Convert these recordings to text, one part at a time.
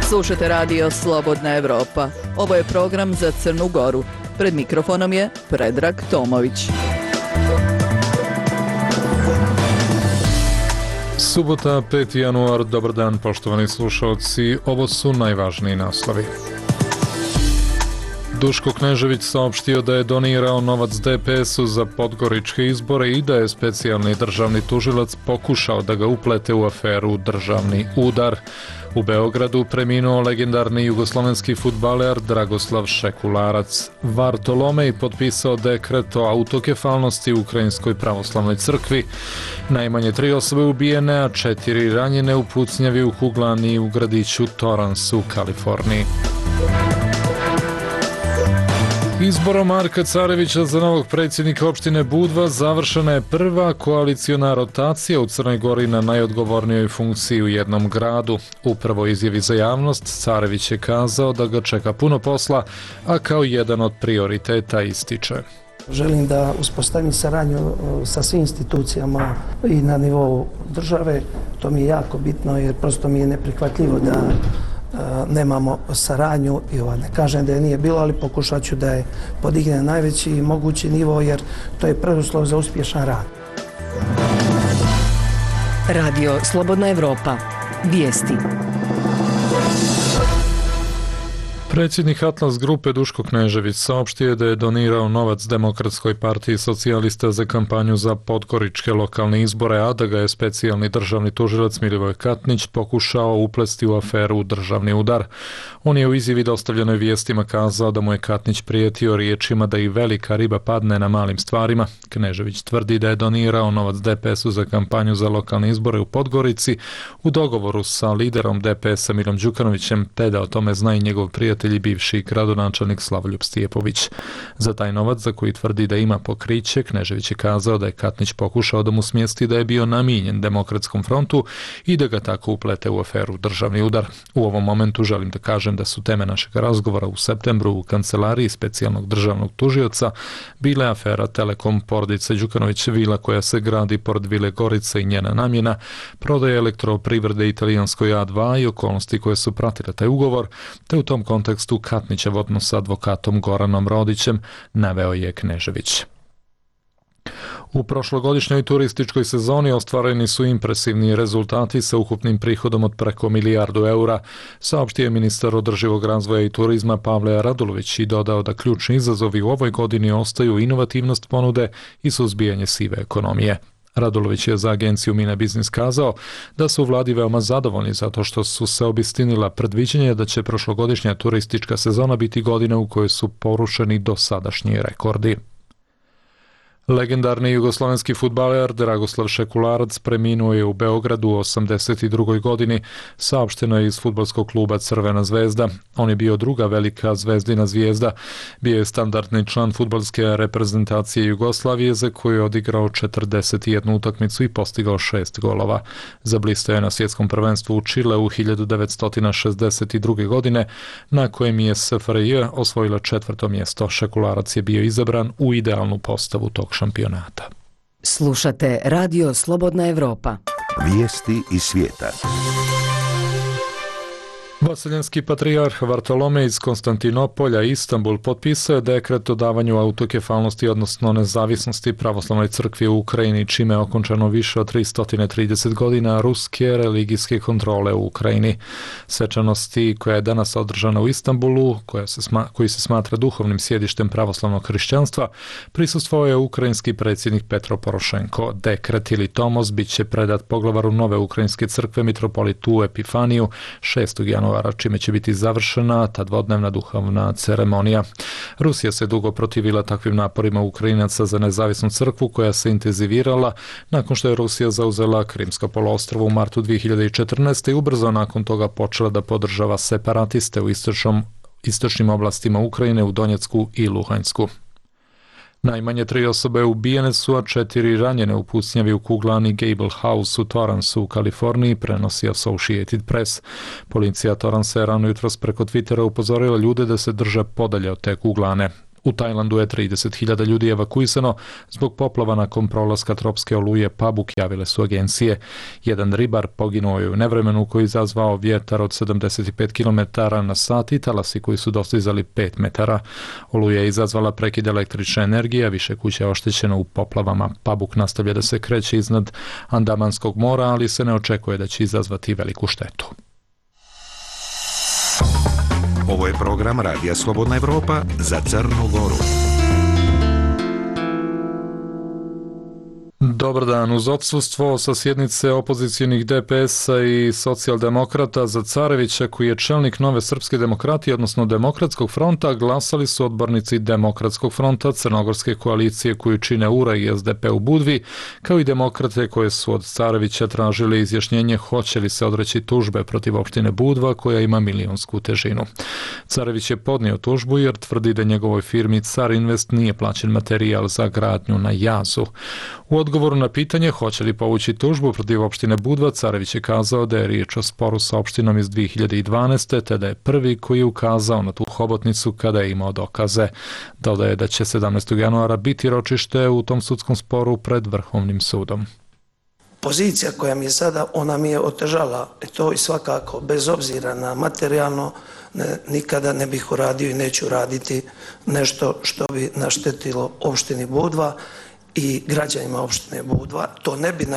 Slušate radio Slobodna Evropa. Ovo je program za Crnu Goru. Pred mikrofonom je Predrag Tomović. Subota, 5. januar, dobar dan poštovani slušalci, ovo su najvažniji naslovi. Duško Knežević saopštio da je donirao novac DPS-u za podgoričke izbore i da je specijalni državni tužilac pokušao da ga uplete u aferu Državni udar. U Beogradu preminuo legendarni jugoslovenski fudbaler Dragoslav Šekularac. Vartolomej potpisao dekret o autokefalnosti u Ukrajinskoj pravoslavnoj crkvi. Najmanje 3 osobe ubijene, a 4 ranjene u pucnjavi u Kuglani u gradiću Torrance u Kaliforniji. Izborom Marka Carevića za novog predsjednika opštine Budva završena je prva koaliciona rotacija u Crnoj Gori na najodgovornijoj funkciji u jednom gradu. U prvoj izjavi za javnost Carević je kazao da ga čeka puno posla, a kao jedan od prioriteta ističe: želim da uspostavim saradnju sa svim institucijama i na nivou države. To mi je jako bitno jer prosto mi je neprihvatljivo da nemamo saradnju i ne kažem da je nije bilo, ali pokušat ću da je podigne na najveći mogući nivo jer to je preduslov za uspješan rad. Radio Slobodna Evropa. Vijesti. Predsjednik Atlas grupe Duško Knežević saopštio je da je donirao novac Demokratskoj partiji socijalista za kampanju za podgoričke lokalne izbore, a da ga je specijalni državni tužilac Milivoj Katnić pokušao uplesti u aferu Državni udar. On je u izjavi dostavljenoj vijestima kazao da mu je Katnić prijetio riječima da i velika riba padne na malim stvarima. Knežević tvrdi da je donirao novac DPS-u za kampanju za lokalne izbore u Podgorici u dogovoru sa liderom DPS-a Milom Đukanovićem, te da o tome zna i njegov prijatelj i bivši gradonačelnik Slavoljub Stijepović. Za taj novac, za koji tvrdi da ima pokriće, Knežević je kazao da je Katnić pokušao da mu smjesti da je bio namijenjen Demokratskom frontu i da ga tako uplete u aferu Državni udar. U ovom momentu želim da kažem da su teme našeg razgovora u septembru u kancelariji specijalnog državnog tužioca bile afera Telekom porodice Đukanović, vila koja se gradi pored Vile Gorica i njena namjena, prodaje elektroprivrede italijanskoj A2 i okolnosti koje su pratile taj ugovor, te u tom kontekstu Katnićev odnos sa advokatom Goranom Rodićem, naveo je Knežević. U prošlogodišnjoj turističkoj sezoni ostvareni su impresivni rezultati sa ukupnim prihodom od preko milijardu eura, saopštio je ministar održivog razvoja i turizma Pavle Radulović i dodao da ključni izazovi u ovoj godini ostaju inovativnost ponude i suzbijanje sive ekonomije. Radulović je za agenciju Mina Biznis kazao da su u vladi veoma zadovoljni zato što su se obistinila predviđenja da će prošlogodišnja turistička sezona biti godina u kojoj su porušeni dosadašnji rekordi. Legendarni jugoslovenski fudbaler Dragoslav Šekularac preminuo je u Beogradu u 82. godini, saopšteno je iz fudbalskog kluba Crvena zvezda. On je bio druga velika zvezdina zvijezda, bio je standardni član fudbalske reprezentacije Jugoslavije za koju je odigrao 41 utakmicu i postigao 6 golova. Zablistao je na svjetskom prvenstvu u Čileu 1962. godine, na kojem je SFRJ osvojila 4. mjesto. Šekularac je bio izabran u idealnu postavu tog šampionata. Slušate Radio Slobodna Evropa. Vijesti iz svijeta. Vaseljenski patrijarh Vartolomej iz Konstantinopolja i Istanbul potpisao je dekret o davanju autokefalnosti, odnosno nezavisnosti pravoslavnoj crkvi u Ukrajini, čime je okončano više od 330 godina ruske religijske kontrole u Ukrajini. Svečanosti koja je danas održana u Istanbulu, koji se smatra duhovnim sjedištem pravoslavnog hrišćanstva, prisustvovao je ukrajinski predsjednik Petro Porošenko. Dekret ili tomos bit će predat poglavaru nove ukrajinske crkve mitropolitu Epifaniju 6. januara, čime će biti završena ta dvodnevna duhovna ceremonija. Rusija se dugo protivila takvim naporima Ukrajinaca za nezavisnu crkvu, koja se intenzivirala nakon što je Rusija zauzela Krimsko poluostrvo u martu 2014. i ubrzo nakon toga počela da podržava separatiste u istočnim oblastima Ukrajine, u Donjecku i Luhanjsku. Najmanje 3 osobe ubijene su, a 4 ranjene u pucnjavi u Kuglani Gable House u Torranceu u Kaliforniji, prenosi Associated Press. Policija Torrancea rano jutros preko Twittera upozorila ljude da se drže podalje od te kuglane. U Tajlandu je 30.000 ljudi evakuisano zbog poplava nakon prolaska tropske oluje Pabuk, javile su agencije. Jedan ribar poginuo je u nevremenu koji je izazvao vjetar od 75 km na sat i talasi koji su dostizali 5 metara. Oluja je izazvala prekid električne energije, a više kuća je oštećeno u poplavama. Pabuk nastavlja da se kreće iznad Andamanskog mora, ali se ne očekuje da će izazvati veliku štetu. Ovo je program Radija Slobodna Evropa za Crnu Goru. Dobar dan. Uz odsustvo sa sjednice opozicionih DPS-a i socijaldemokrata Zacarevića, koji je čelnik Nove srpske demokratije, odnosno Demokratskog fronta, glasali su odbornici Demokratskog fronta, Crnogorske koalicije koju čine URA i SDP u Budvi, kao i demokrate koje su od Carevića tražili izjašnjenje hoće li se odreći tužbe protiv opštine Budva koja ima milionsku težinu. Carević je podnio tužbu jer tvrdi da njegovoj firmi Car Invest nije plaćen materijal za gradnju na jazu. U odgovoru na pitanje hoće li povući tužbu protiv opštine Budva, Carević je kazao da je riječ o sporu sa opštinom iz 2012. te da je prvi koji je ukazao na tu hobotnicu kada je imao dokaze. Dodaje da će 17. januara biti ročište u tom sudskom sporu pred Vrhovnim sudom. Pozicija koja mi je sada, ona mi je otežala to i svakako, bez obzira na materijalno, nikada ne bih uradio i neću raditi nešto što bi naštetilo opštini Budva i građanima opštine Budva. To ne bi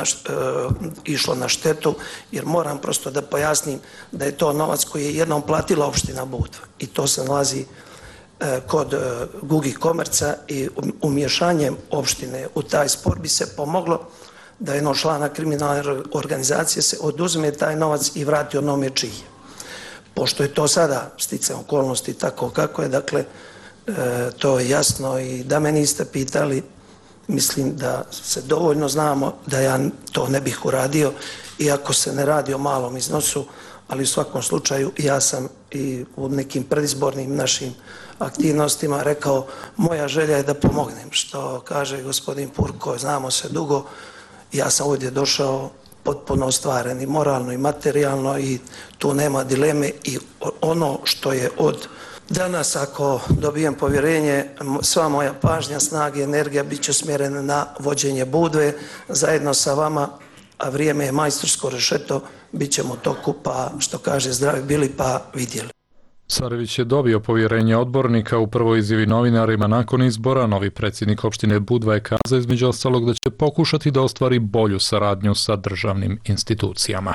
išlo na štetu, jer moram prosto da pojasnim da je to novac koji je jednom platila opština Budva i to se nalazi kod Gugi Komerca i umješanjem opštine u taj spor bi se pomoglo da jednog člana kriminalne organizacije se oduzme taj novac i vrati onome čiji. Pošto je to sada sticajem okolnosti tako kako je, dakle, to je jasno i da me niste pitali, mislim da se dovoljno znamo da ja to ne bih uradio, iako se ne radi o malom iznosu, ali u svakom slučaju ja sam i u nekim predizbornim našim aktivnostima rekao moja želja je da pomognem, što kaže gospodin Purko, znamo se dugo, ja sam ovdje došao potpuno ostvaren i moralno i materijalno i tu nema dileme i ono što je od danas, ako dobijem povjerenje, sva moja pažnja, snage, energija bit će usmjerena na vođenje Budve zajedno sa vama, a vrijeme je majstorsko rešeto, bit ćemo toku, pa što kaže zdravi bili pa vidjeli. Carević je dobio povjerenje odbornika u prvoj izjavi novinarima nakon izbora. Novi predsjednik opštine Budva je kazao između ostalog da će pokušati da ostvari bolju saradnju sa državnim institucijama.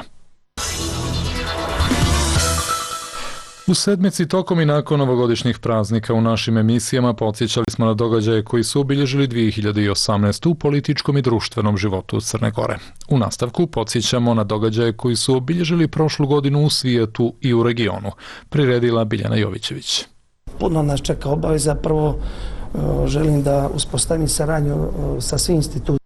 U sedmici tokom i nakon ovogodišnjih praznika u našim emisijama podsjećali smo na događaje koji su obilježili 2018. u političkom i društvenom životu Crne Gore. U nastavku podsjećamo na događaje koji su obilježili prošlu godinu u svijetu i u regionu. Priredila Biljana Jovićević. Puno nas čeka obaveza. Prvo želim da uspostavim saradnju sa svim institucijama.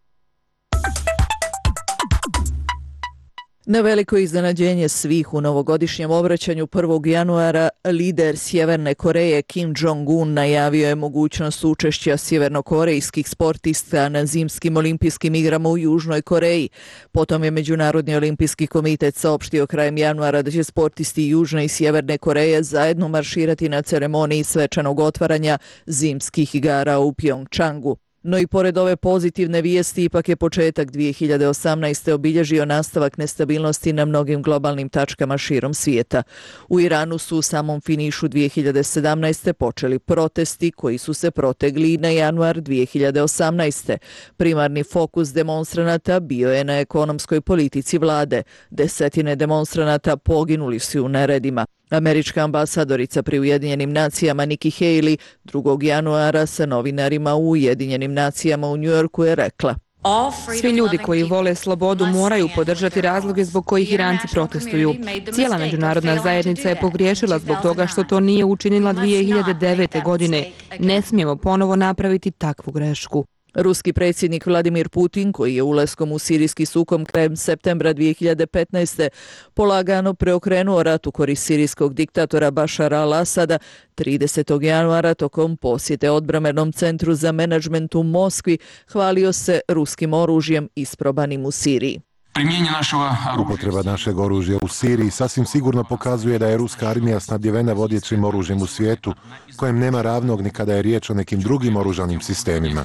Na veliko iznenađenje svih u novogodišnjem obraćanju 1. januara lider Sjeverne Koreje Kim Jong-un najavio je mogućnost učešća sjevernokorejskih sportista na zimskim olimpijskim igrama u Južnoj Koreji. Potom je Međunarodni olimpijski komitet saopštio krajem januara da će sportisti Južne i Sjeverne Koreje zajedno marširati na ceremoniji svečanog otvaranja zimskih igara u Pjongčangu. No i pored ove pozitivne vijesti, ipak je početak 2018. obilježio nastavak nestabilnosti na mnogim globalnim tačkama širom svijeta. U Iranu su u samom finišu 2017. počeli protesti koji su se protegli na januar 2018. Primarni fokus demonstranata bio je na ekonomskoj politici vlade. Desetine demonstranata poginuli su u neredima. Američka ambasadorica pri Ujedinjenim nacijama Nikki Haley 2. januara sa novinarima u Ujedinjenim nacijama u Njujorku je rekla: Svi ljudi koji vole slobodu moraju podržati razloge zbog kojih Iranci protestuju. Cijela međunarodna zajednica je pogriješila zbog toga što to nije učinila 2009. godine. Ne smijemo ponovo napraviti takvu grešku. Ruski predsjednik Vladimir Putin, koji je ulaskom u sirijski sukob krajem septembra 2015. polagano preokrenuo rat u korist sirijskog diktatora Bašara al-Asada, 30. januara tokom posjete odbrambenom centru za menadžment u Moskvi hvalio se ruskim oružjem isprobanim u Siriji. Upotreba našeg oružja u Siriji sasvim sigurno pokazuje da je ruska armija snabdjevena vodjećim oružjem u svijetu, kojem nema ravnog ni kada je riječ o nekim drugim oružanim sistemima.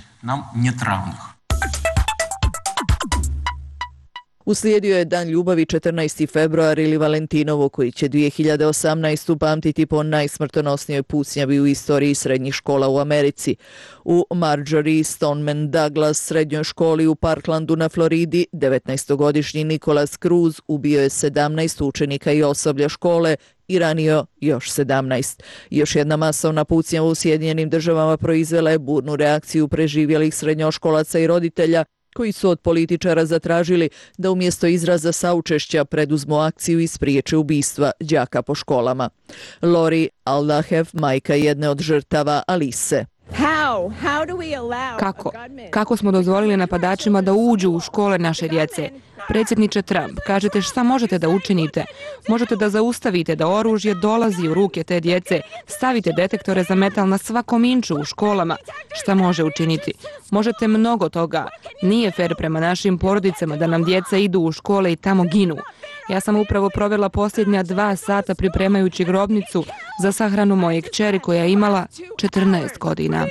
Uslijedio je Dan ljubavi 14. februar ili Valentinovo, koji će 2018. pamtiti po najsmrtonosnijoj pucnjavi u istoriji srednjih škola u Americi. U Marjorie Stoneman Douglas srednjoj školi u Parklandu na Floridi 19-godišnji Nicholas Cruz ubio je 17 učenika i osoblja škole i ranio još 17. Još jedna masovna pucnjava u Sjedinjenim Državama proizvela je burnu reakciju preživjelih srednjoškolaca i roditelja, koji su od političara zatražili da umjesto izraza saučešća preduzmu akciju i spriječe ubistva đaka po školama. Lori Aldahev, majka jedne od žrtava, Alise. Kako smo dozvolili napadačima da uđu u škole naše djece? Predsjedniče Trump, kažete šta možete da učinite? Možete da zaustavite da oružje dolazi u ruke te djece, stavite detektore za metal na svakom inču u školama. Šta može učiniti? Možete mnogo toga. Nije fer prema našim porodicama da nam djeca idu u škole i tamo ginu. Ja sam upravo provela posljednja 2 sata pripremajući grobnicu za sahranu moje kćeri koja je imala 14 godina.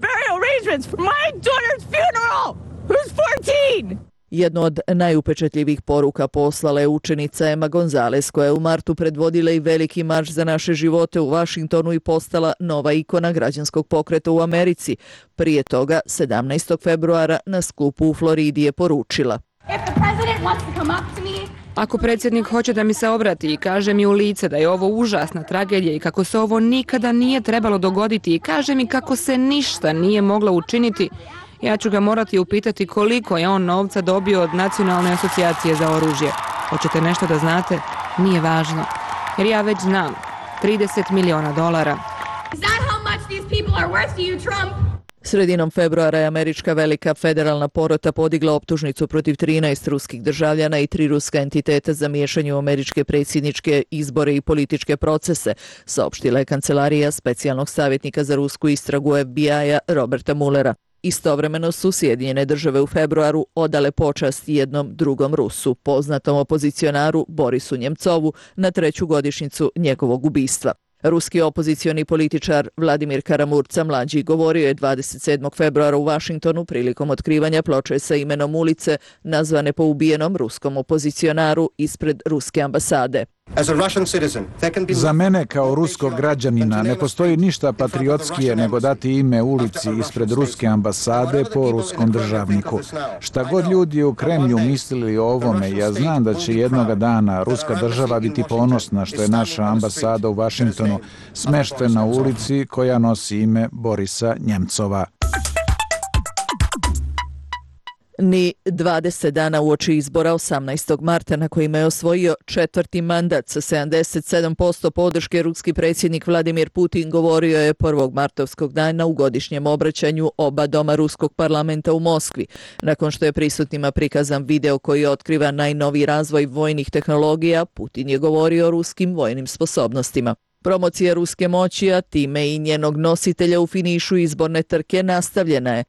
Jednu od najupečatljivih poruka poslala je učenica Emma Gonzalez, koja je u martu predvodila i veliki marš za naše živote u Washingtonu i postala nova ikona građanskog pokreta u Americi. Prije toga, 17. februara, na skupu u Floridi je poručila: Ako predsjednik hoće da mi se obrati i kaže mi u lice da je ovo užasna tragedija i kako se ovo nikada nije trebalo dogoditi i kaže mi kako se ništa nije moglo učiniti, ja ću ga morati upitati koliko je on novca dobio od Nacionalne asocijacije za oružje. Hoćete nešto da znate? Nije važno. Jer ja već znam. $30 miliona. Sredinom februara je američka velika federalna porota podigla optužnicu protiv 13 ruskih državljana i 3 ruska entiteta za miješanje u američke predsjedničke izbore i političke procese, saopštila je kancelarija specijalnog savjetnika za rusku istragu FBI-a Roberta Mullera. Istovremeno su Sjedinjene Države u februaru odale počast jednom drugom Rusu, poznatom opozicionaru Borisu Njemcovu, na 3. godišnjicu njegovog ubistva. Ruski opozicioni političar Vladimir Karamurca mlađi govorio je 27. februara u Washingtonu prilikom otkrivanja ploče sa imenom ulice nazvane po ubijenom ruskom opozicionaru ispred ruske ambasade. Za mene kao ruskog građanina ne postoji ništa patriotskije nego dati ime ulici ispred ruske ambasade po ruskom državniku. Šta god ljudi u Kremlju mislili o ovome, ja znam da će jednoga dana ruska država biti ponosna što je naša ambasada u Washingtonu smeštena u ulici koja nosi ime Borisa Njemcova. Ni 20 dana uoči izbora 18. marta na kojima je osvojio 4. mandat sa 77% podrške, ruski predsjednik Vladimir Putin govorio je 1. martovskog dana u godišnjem obraćanju oba doma ruskog parlamenta u Moskvi, nakon što je prisutnima prikazan video koji otkriva najnoviji razvoj vojnih tehnologija. Putin je govorio o ruskim vojnim sposobnostima. Promocija ruske moći, a time i njenog nositelja u finišu izborne trke nastavljena je.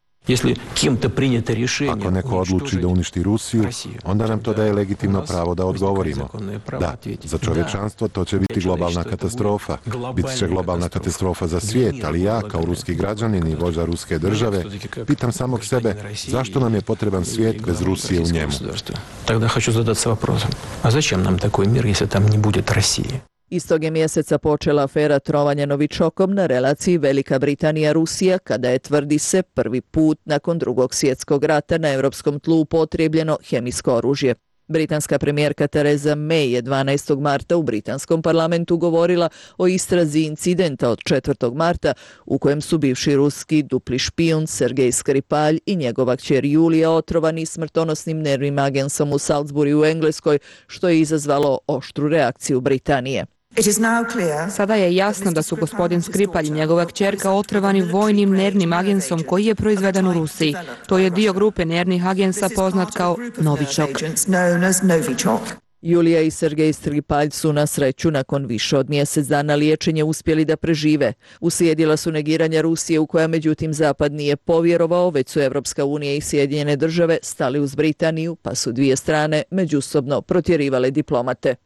Ako neko odluči da uništi Rusiju, onda nam to daje legitimno pravo da odgovorimo. Da, za čovječanstvo to će biti globalna katastrofa. Bit će globalna katastrofa za svijet, ali ja, kao ruski građanin i vođa ruske države, pitam samog sebe zašto nam je potreban svijet bez Rusije u njemu. Тогда хочу задаться вопросом, а зачем нам такой мир, если там не будет России? Istog je mjeseca počela afera trovanja novičokom na relaciji Velika Britanija-Rusija, kada je, tvrdi se, prvi put nakon Drugog svjetskog rata na europskom tlu upotrijebljeno hemijsko oružje. Britanska premijerka Theresa May je 12. marta u britanskom parlamentu govorila o istrazi incidenta od 4. marta u kojem su bivši ruski dupli špijun Sergej Skripalj i njegova kćer Julija otrovani smrtonosnim nervnim agensom u Salisburyu u Engleskoj, što je izazvalo oštru reakciju Britanije. Sada je jasno da su gospodin Skripalj i njegova kćerka otrovani vojnim nervnim agensom koji je proizveden u Rusiji. To je dio grupe nervnih agensa poznat kao Novičok. Julija i Sergej Skripalj su na sreću nakon više od mjesec dana liječenja uspjeli da prežive. Uslijedila su negiranja Rusije u koja međutim Zapad nije povjerovao, već su Evropska unija i Sjedinjene države stali uz Britaniju, pa su dvije strane međusobno protjerivale diplomate.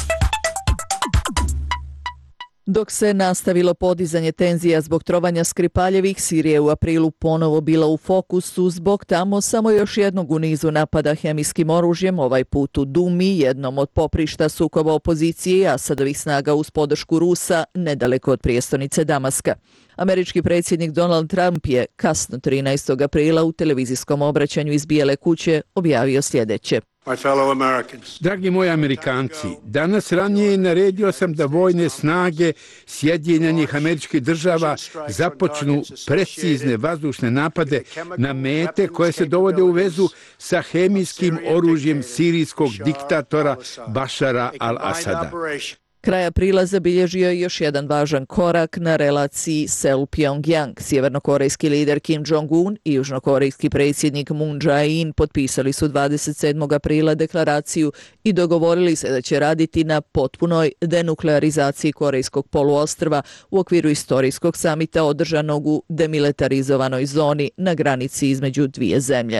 Dok se nastavilo podizanje tenzija zbog trovanja Skripaljevih, Sirija je u aprilu ponovo bila u fokusu zbog tamo samo još jednog u nizu napada hemijskim oružjem, ovaj put u Dumi, jednom od poprišta sukoba opozicije i Asadovih snaga uz podršku Rusa, nedaleko od prijestolnice Damaska. Američki predsjednik Donald Trump je kasno 13. aprila u televizijskom obraćanju iz Bijele kuće objavio sljedeće. Dragi moji Amerikanci, danas ranije naredio sam da vojne snage Sjedinjenih Američkih Država započnu precizne vazdušne napade na mete koje se dovode u vezu sa hemijskim oružjem sirijskog diktatora Bašara al-Asada. Kraj aprila zabilježio je još jedan važan korak na relaciji Seul-Pyongyang. Sjevernokorejski lider Kim Jong-un i južnokorejski predsjednik Moon Jae-in potpisali su 27. aprila deklaraciju i dogovorili se da će raditi na potpunoj denuklearizaciji Korejskog poluostrva u okviru istorijskog samita održanog u demilitarizovanoj zoni na granici između dvije zemlje.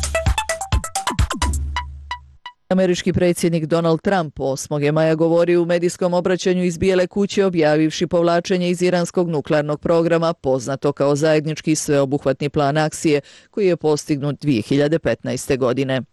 Američki predsjednik Donald Trump 8. maja govorio u medijskom obraćanju iz Bijele kuće objavivši povlačenje iz iranskog nuklearnog programa poznato kao zajednički sveobuhvatni plan akcije koji je postignut 2015. godine.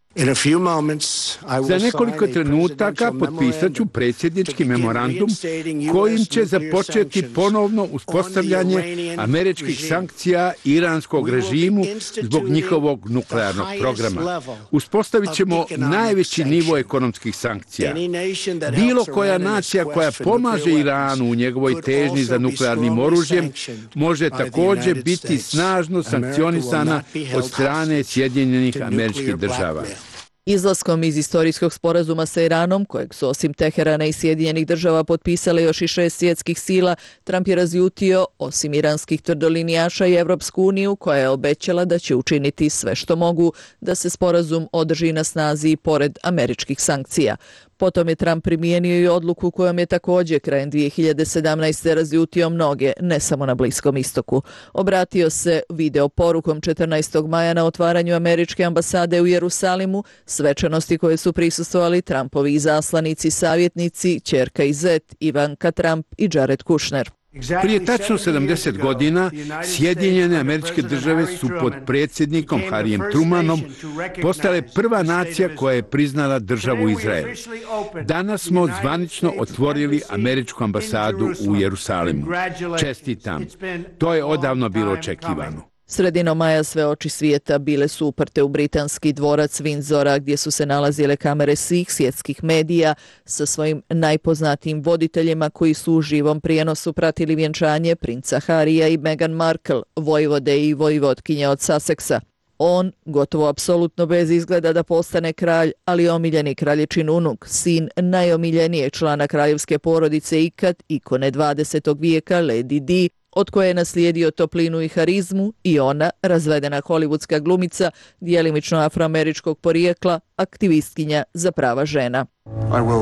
Za nekoliko trenutaka potpisat ću predsjednički memorandum kojim će započeti ponovno uspostavljanje američkih sankcija iranskog režimu zbog njihovog nuklearnog programa. Uspostavit ćemo najveći nivo ekonomskih sankcija. Bilo koja nacija koja pomaže Iranu u njegovoj težnji za nuklearnim oružjem može također biti snažno sankcionisana od strane Sjedinjenih Američkih Država. Izlaskom iz istorijskog sporazuma sa Iranom, kojeg su osim Teherana i Sjedinjenih Država potpisale još i 6 svjetskih sila, Trump je razljutio, osim iranskih tvrdolinijaša, i Evropsku uniju, koja je obećala da će učiniti sve što mogu da se sporazum održi na snazi pored američkih sankcija. Potom je Trump primijenio i odluku kojom je također krajem 2017. razljutio mnoge, ne samo na Bliskom istoku. Obratio se video porukom 14. maja na otvaranju američke ambasade u Jerusalimu, svečanosti koje su prisustvovali Trumpovi izaslanici, savjetnici, ćerka i zet, Ivanka Trump i Jared Kushner. Prije tačno 70 godina Sjedinjene Američke Države su pod predsjednikom Harrijem Trumanom postale prva nacija koja je priznala državu Izrael. Danas smo zvanično otvorili američku ambasadu u Jerusalimu. Čestitam. To je odavno bilo očekivano. Sredinom maja sve oči svijeta bile su uprte u britanski dvorac Windsora, gdje su se nalazile kamere svih svjetskih medija sa svojim najpoznatijim voditeljima koji su u živom prijenosu pratili vjenčanje princa Harrya i Meghan Markle, vojvode i vojvotkinje od Sussexa. On, gotovo apsolutno bez izgleda da postane kralj, ali omiljeni kraljičin unuk, sin najomiljenijeg člana kraljevske porodice ikad, ikone 20. vijeka, Lady Di, od koje je naslijedio toplinu i harizmu, i ona, razvedena hollywoodska glumica, djelimično afroameričkog porijekla, aktivistkinja za prava žena. I will.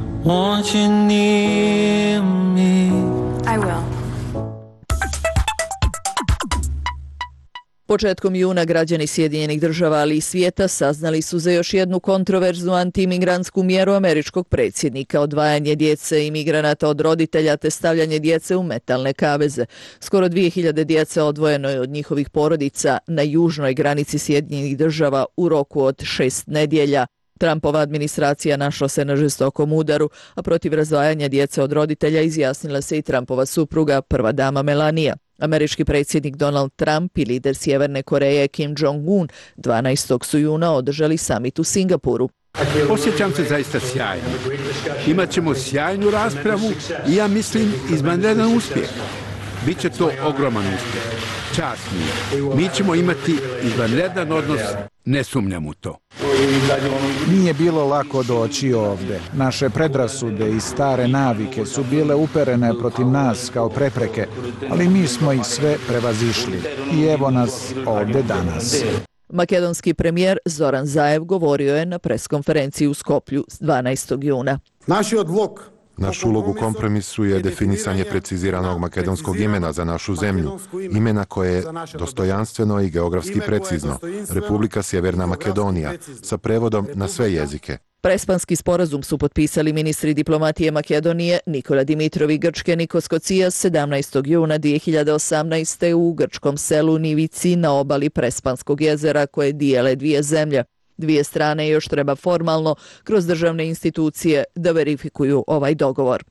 Početkom juna građani Sjedinjenih Država, ali i svijeta, saznali su za još jednu kontroverznu antiimigrantsku mjeru američkog predsjednika, odvajanje djece imigranata od roditelja te stavljanje djece u metalne kaveze. Skoro 2000 djece odvojeno je od njihovih porodica na južnoj granici Sjedinjenih Država u roku od 6 nedjelja. Trumpova administracija našla se na žestokom udaru, a protiv razdvajanja djece od roditelja izjasnila se i Trumpova supruga, prva dama Melania. Američki predsjednik Donald Trump i lider Sjeverne Koreje Kim Jong-un 12. juna održali samit u Singapuru. Osjećam se zaista sjajno. Imaćemo sjajnu raspravu i ja mislim izvanredan uspjeh. Biće to ogroman uspjeh. Čast mi. Mi ćemo imati izvanredan odnos, ne sumnjam u to. Nije bilo lako doći ovdje. Naše predrasude i stare navike su bile uperene protiv nas kao prepreke, ali mi smo ih sve prevazišli. I evo nas ovdje danas. Makedonski premijer Zoran Zaev govorio je na preskonferenciji u Skoplju 12. juna. Naš ulog u kompromisu je definisanje preciziranog makedonskog imena za našu zemlju, imena koje je dostojanstveno i geografski precizno, Republika Sjeverna Makedonija, sa prevodom na sve jezike. Prespanski sporazum su potpisali ministri diplomatije Makedonije Nikola Dimitrov i Grčke Nikos Kocijas 17. juna 2018. u grčkom selu Nivici na obali Prespanskog jezera koje dijele dvije zemlje. Dvije strane još treba formalno, kroz državne institucije, da verifikuju ovaj dogovor.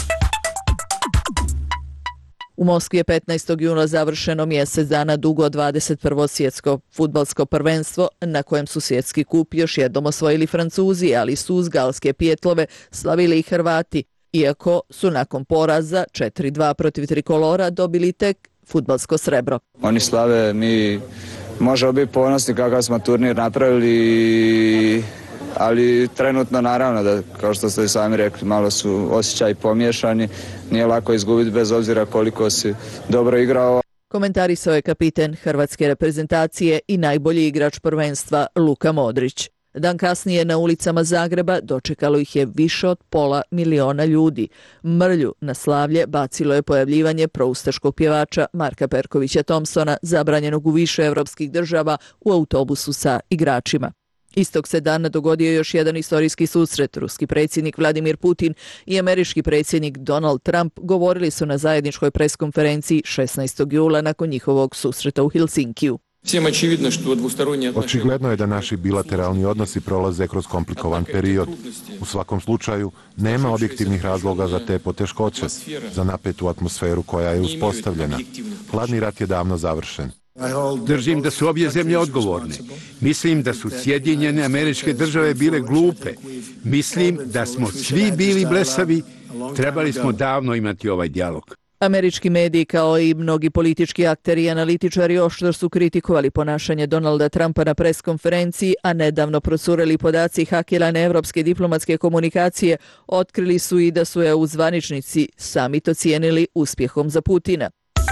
U Moskvi je 15. juna završeno mjesec dana dugo 21. svjetsko fudbalsko prvenstvo, na kojem su svjetski kup još jednom osvojili Francuzi, ali su uz galske pijetlove slavili i Hrvati, iako su nakon poraza 4-2 protiv Trikolora dobili tek fudbalsko srebro. Oni slave, mi možemo biti ponosni kakav smo turnir napravili, ali trenutno naravno da, kao što ste sami rekli, malo su osjećaji pomiješani, nije lako izgubiti bez obzira koliko si dobro igrao. Komentarisao je kapiten hrvatske reprezentacije i najbolji igrač prvenstva Luka Modrić. Dan kasnije na ulicama Zagreba dočekalo ih je više od 500.000 ljudi. Mrlju na slavlje bacilo je pojavljivanje proustaškog pjevača Marka Perkovića Thompsona, zabranjenog u više evropskih država, u autobusu sa igračima. Istog se dana dogodio još jedan istorijski susret. Ruski predsjednik Vladimir Putin i američki predsjednik Donald Trump govorili su na zajedničkoj preskonferenciji 16. jula nakon njihovog susreta u Helsinkiju. Očigledno je da naši bilateralni odnosi prolaze kroz komplikovan period. U svakom slučaju, nema objektivnih razloga za te poteškoće, za napetu atmosferu koja je uspostavljena. Hladni rat je davno završen. Držim da su obje zemlje odgovorne. Mislim da su Sjedinjene Američke Države bile glupe. Mislim da smo svi bili blesavi. Trebali smo davno imati ovaj dijalog. Američki mediji kao i mnogi politički akteri i analitičari oštro su kritikovali ponašanje Donalda Trumpa na preskonferenciji, a nedavno procureli podaci hakirane evropske diplomatske komunikacije otkrili su i da su EU zvaničnici sami to cijenili uspjehom za Putina.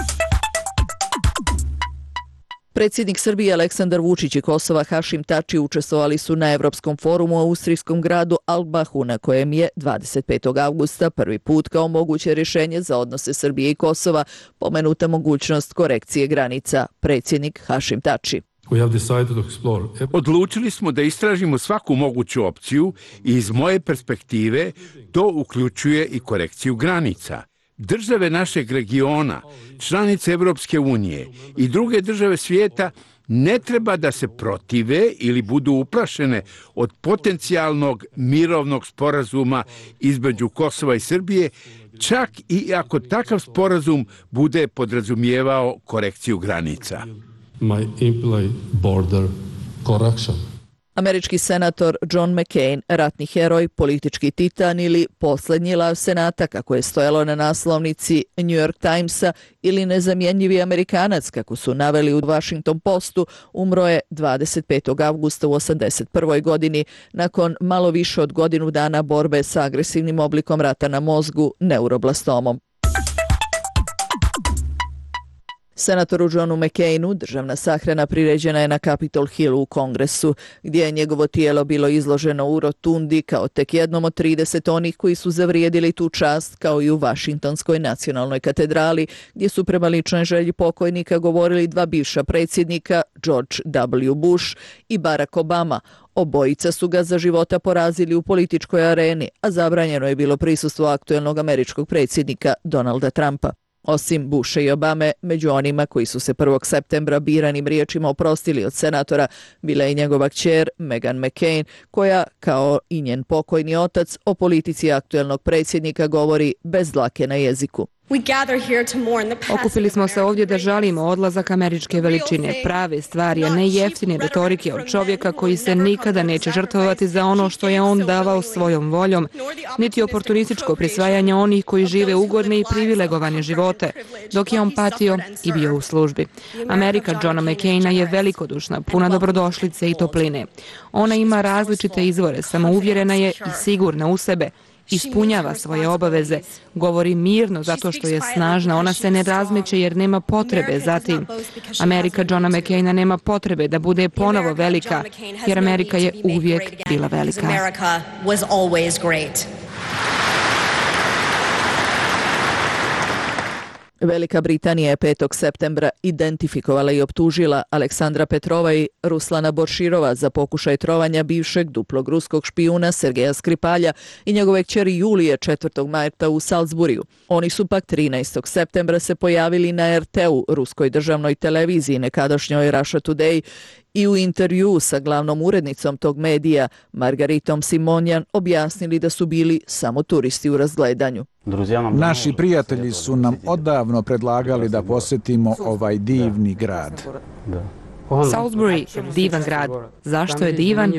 Predsjednik Srbije Aleksandar Vučić i Kosova Hašim Tači učestvovali su na Evropskom forumu u austrijskom gradu Albahu, na kojem je 25. avgusta prvi put kao moguće rješenje za odnose Srbije i Kosova pomenuta mogućnost korekcije granica. Predsjednik Hašim Tači. Odlučili smo da istražimo svaku moguću opciju i iz moje perspektive to uključuje i korekciju granica. Države našeg regiona, članice Evropske unije i druge države svijeta ne treba da se protive ili budu uplašene od potencijalnog mirovnog sporazuma između Kosova i Srbije, čak i ako takav sporazum bude podrazumijevao korekciju granica. Američki senator John McCain, ratni heroj, politički titan ili posljednji lav senata, kako je stojalo na naslovnici New York Timesa, ili nezamjenjivi Amerikanac, kako su naveli u Washington Postu, umro je 25. avgusta u 81. godini nakon malo više od godinu dana borbe sa agresivnim oblikom rata na mozgu, neuroblastomom. Senatoru Johnu McCainu državna sahrana priređena je na Capitol Hillu u Kongresu, gdje je njegovo tijelo bilo izloženo u rotundi kao tek jednom od 30 onih koji su zavrijedili tu čast, kao i u Vašingtonskoj nacionalnoj katedrali, gdje su prema ličnoj želji pokojnika govorili dva bivša predsjednika, George W. Bush i Barack Obama. Obojica su ga za života porazili u političkoj areni, a zabranjeno je bilo prisustvo aktuelnog američkog predsjednika Donalda Trumpa. Osim Busha i Obame, među onima koji su se 1. septembra biranim riječima oprostili od senatora, bila je i njegova kćer Meghan McCain, koja, kao i njen pokojni otac, o politici aktuelnog predsjednika govori bez dlake na jeziku. Okupili smo se ovdje da žalimo odlazak američke veličine, prave stvari, a ne jeftine retorike od čovjeka koji se nikada neće žrtvovati za ono što je on davao svojom voljom, niti oportunističko prisvajanje onih koji žive ugodne i privilegovane živote, dok je on patio i bio u službi. Amerika Johna McCaina je velikodušna, puna dobrodošlice i topline. Ona ima različite izvore, samouvjerena je i sigurna u sebe ispunjava svoje obaveze, govori mirno zato što je snažna, ona se ne razmeće jer nema potrebe za tim. Amerika Johna McCaina nema potrebe da bude ponovo velika, jer Amerika je uvijek bila velika. Velika Britanija je 5. septembra identifikovala i optužila Aleksandra Petrova i Ruslana Borširova za pokušaj trovanja bivšeg duplog ruskog špijuna Sergeja Skripalja i njegove kćeri Julije 4. marta u Salzburiju. Oni su pak 13. septembra se pojavili na RT-u, ruskoj državnoj televiziji, nekadašnjoj Russia Today, i u intervjuu sa glavnom urednicom tog medija, Margaritom Simonjan, objasnili da su bili samo turisti u razgledanju. Naši prijatelji su nam odavno predlagali da posjetimo ovaj divni grad. Salisbury je divan grad. Zašto je divan?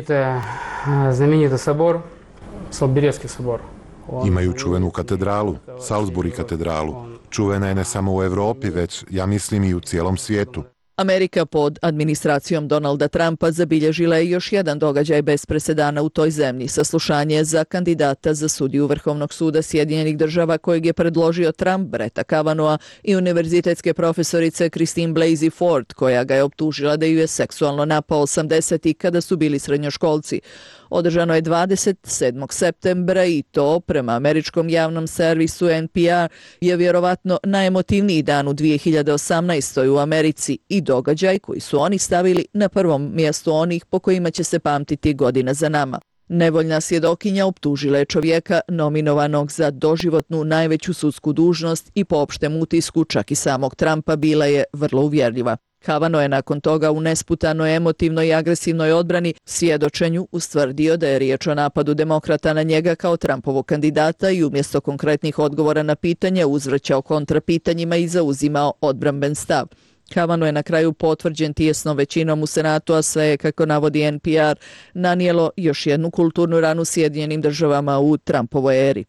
Imaju čuvenu katedralu, Salisbury katedralu. Čuvena je ne samo u Evropi, već, ja mislim, i u cijelom svijetu. Amerika pod administracijom Donalda Trumpa zabilježila je još jedan događaj bez presedana u toj zemlji, saslušanje za kandidata za sudiju Vrhovnog suda Sjedinjenih država kojeg je predložio Trump, Bretta Kavanagha, i univerzitetske profesorice Christine Blasey Ford, koja ga je optužila da ju je seksualno napao 80-ih kada su bili srednjoškolci. Održano je 27. septembra i to, prema američkom javnom servisu NPR, je vjerovatno najemotivniji dan u 2018. u Americi i događaj koji su oni stavili na prvom mjestu onih po kojima će se pamtiti godina za nama. Nevoljna svjedokinja optužila je čovjeka nominovanog za doživotnu najveću sudsku dužnost i po opštem utisku čak i samog Trumpa bila je vrlo uvjerljiva. Kavanaugh je nakon toga u nesputanoj, emotivnoj i agresivnoj odbrani svjedočenju ustvrdio da je riječ o napadu demokrata na njega kao Trumpovog kandidata i umjesto konkretnih odgovora na pitanje uzvraćao kontrapitanjima i zauzimao odbramben stav. Kavanaugh je na kraju potvrđen tijesnom većinom u Senatu, a sve je, kako navodi NPR, nanijelo još jednu kulturnu ranu Sjedinjenim državama u Trumpovoj eri.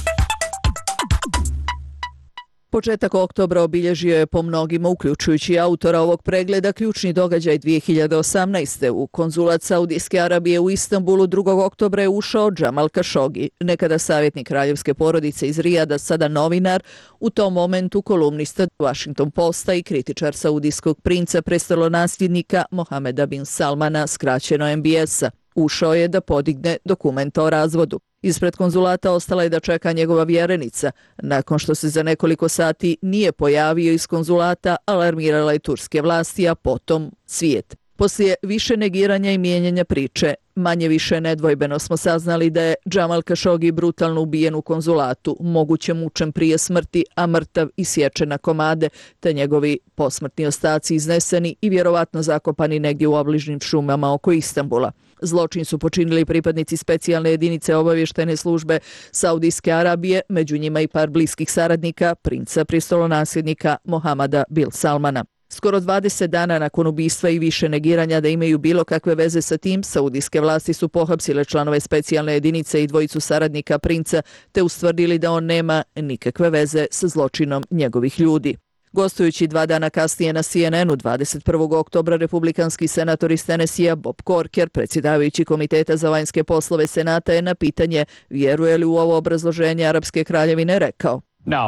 Početak oktobra obilježio je po mnogima, uključujući autora ovog pregleda, ključni događaj 2018. U konzulat Saudijske Arabije u Istanbulu 2. oktobra je ušao Jamal Khashoggi, nekada savjetnik kraljevske porodice iz Rijada, sada novinar, u tom momentu kolumnista Washington Posta i kritičar saudijskog princa prestolonasljednika Mohameda bin Salmana, skraćeno MBS-a. Ušao je da podigne dokumenta o razvodu. Ispred konzulata ostala je da čeka njegova vjerenica. Nakon što se za nekoliko sati nije pojavio iz konzulata, alarmirala je turske vlasti, a potom svijet. Poslije više negiranja i mijenjanja priče, manje više nedvojbeno smo saznali da je Jamal Khashoggi brutalno ubijen u konzulatu, moguće mučen prije smrti, a mrtav i sječen na komade, te njegovi posmrtni ostaci izneseni i vjerovatno zakopani negdje u obližnjim šumama oko Istanbula. Zločin su počinili pripadnici specijalne jedinice obavještajne službe Saudijske Arabije, među njima i par bliskih saradnika princa prestolonasljednika Mohameda bin Salmana. Skoro 20 dana nakon ubistva i više negiranja da imaju bilo kakve veze sa tim, saudijske vlasti su pohapsile članove specijalne jedinice i dvojicu saradnika princa, te ustvrdili da on nema nikakve veze sa zločinom njegovih ljudi. Gostujući 2 dana kasnije na CNN-u 21. oktobra, republikanski senator iz Tennessee Bob Corker, predsjedavajući Komiteta za vanjske poslove Senata, je na pitanje vjeruje li u ovo obrazloženje Arapske kraljevine rekao: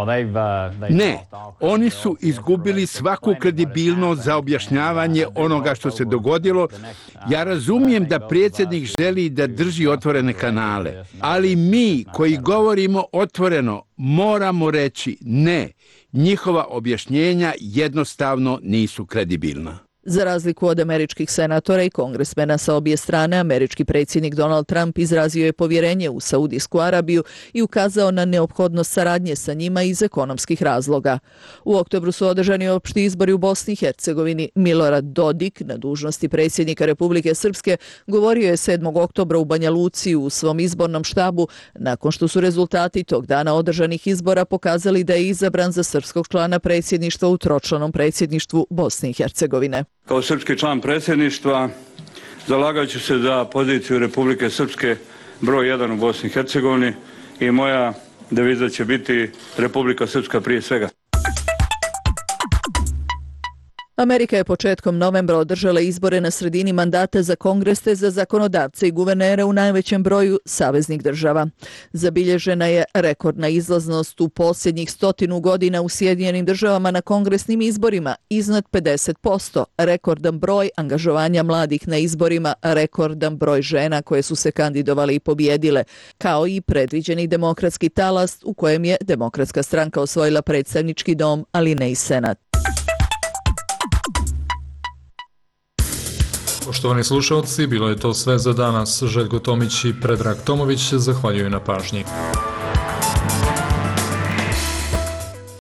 Ne, oni su izgubili svaku kredibilnost za objašnjavanje onoga što se dogodilo. Ja razumijem da predsjednik želi da drži otvorene kanale, ali mi koji govorimo otvoreno moramo reći ne. Njihova objašnjenja jednostavno nisu kredibilna. Za razliku od američkih senatora i kongresmena sa obje strane, američki predsjednik Donald Trump izrazio je povjerenje u Saudijsku Arabiju i ukazao na neophodnost saradnje sa njima iz ekonomskih razloga. U oktobru su održani opšti izbori u Bosni i Hercegovini. Milorad Dodik, na dužnosti predsjednika Republike Srpske, govorio je 7. oktobra u Banja Luci u svom izbornom štabu, nakon što su rezultati tog dana održanih izbora pokazali da je izabran za srpskog člana predsjedništva u tročlanom predsjedništvu Bosne i Hercegovine. Kao srpski član predsjedništva zalagajući se za poziciju Republike Srpske broj 1 u Bosni i Hercegovini i moja deviza će biti Republika Srpska prije svega. Amerika je početkom novembra održala izbore na sredini mandata za kongrese, za zakonodavce i guvernere u najvećem broju saveznih država. Zabilježena je rekordna izlaznost u posljednjih 100 godina u Sjedinjenim državama na kongresnim izborima, iznad 50%, rekordan broj angažovanja mladih na izborima, rekordan broj žena koje su se kandidovale i pobjedile, kao i predviđeni demokratski talas u kojem je Demokratska stranka osvojila predstavnički dom, ali ne i senat. Poštovani slušalci, bilo je to sve za danas. Željko Tomić i Predrag Tomović zahvaljuju na pažnji.